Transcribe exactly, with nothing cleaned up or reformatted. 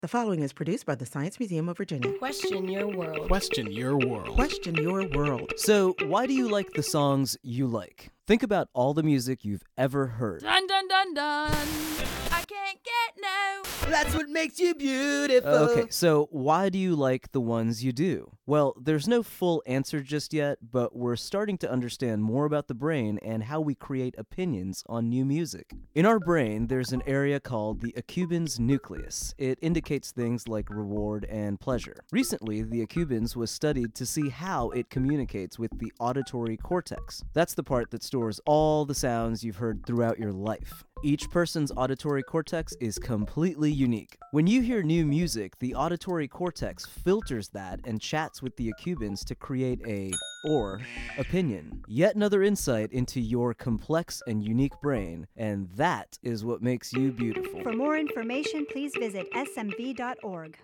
The following is produced by the Science Museum of Virginia. Question your world. Question your world. Question your world. So, why do you like the songs you like? Think about all the music you've ever heard. Dun dun dun dun. I can't get no. That's what makes you beautiful. Okay, so why do you like the ones you do? Well, there's no full answer just yet, but we're starting to understand more about the brain and how we create opinions on new music. In our brain, there's an area called the accumbens nucleus. It indicates things like reward and pleasure. Recently, the accumbens was studied to see how it communicates with the auditory cortex. That's the part that stores all the sounds you've heard throughout your life. Each person's auditory cortex is completely unique. When you hear new music, the auditory cortex filters that and chats with the accumbens to create a, or, opinion. Yet another insight into your complex and unique brain, and that is what makes you beautiful. For more information, please visit S M V dot org.